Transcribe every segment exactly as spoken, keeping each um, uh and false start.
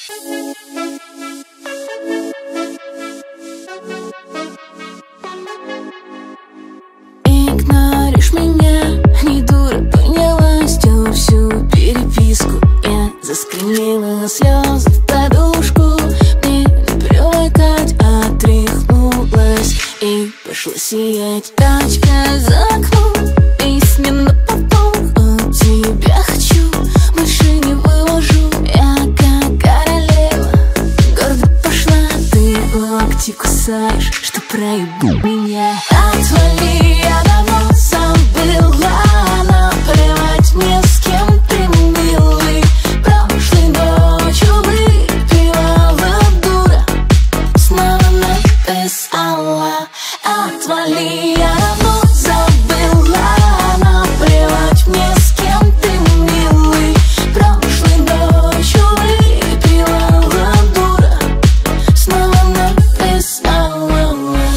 Игноришь меня, не дура, поняла, стёрла всю переписку. Я заскринила слезы в подушку. Мне не привыкать, отряхнулась и пошла сиять. Тачка за окном, письменно попал. От тебя хочу, больше не выложу. Я как королева, гордо пошла. Ты локти кусаешь, что проебу меня. Отвали, я давно забыла. Наплевать мне, с кем ты, милый. Прошлой ночью выпивала, дура, снова написала. Отвали, я давно забыла. Наплевать мне, с кем ты, милый. Прошлой ночью выпивала, дура, снова написала.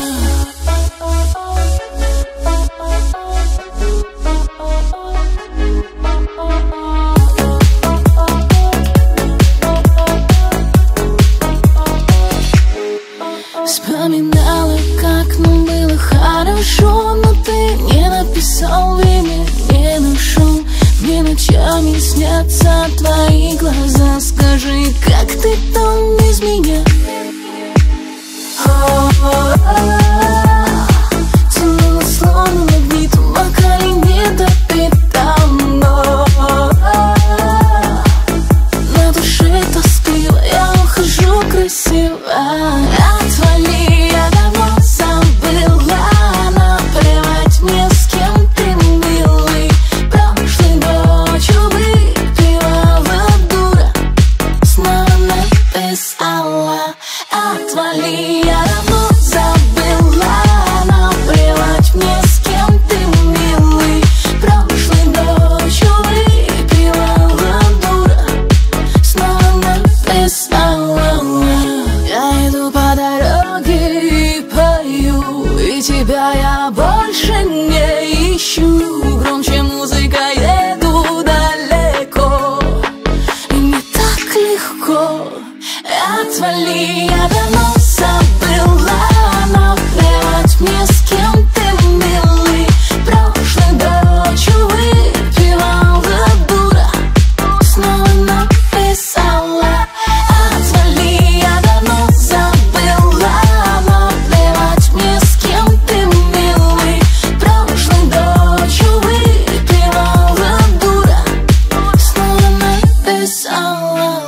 Вспоминала, как нам было хорошо, но ты не написал имя, не нашел. Мне ночами снятся твои глаза. Скажи, как ты там без меня? Тянула словно магнитом, бокале не допита, но на душе тоскливо, я ухожу красиво. Отвали, я давно забыла. Наплевать мне, с кем ты, милый. Прошлой ночью выпивала, дура, снова написала. Отвали, я давно забыла. Наплевать мне, с кем ты, милый. Прошлой ночью выпивала, дура, снова написала. Я иду по дороге и пою, и тебя я больше не ищу. Громче музыка, еду далеко, и мне так легко. Отвали, я давно забыла. Наплевать мне, с кем ты, милый. Прошлой ночью выпивала, дура, снова написала. Отвали, я давно забыла. Наплевать мне, с кем ты, милый. Прошлой ночью выпивала, дура, снова написала.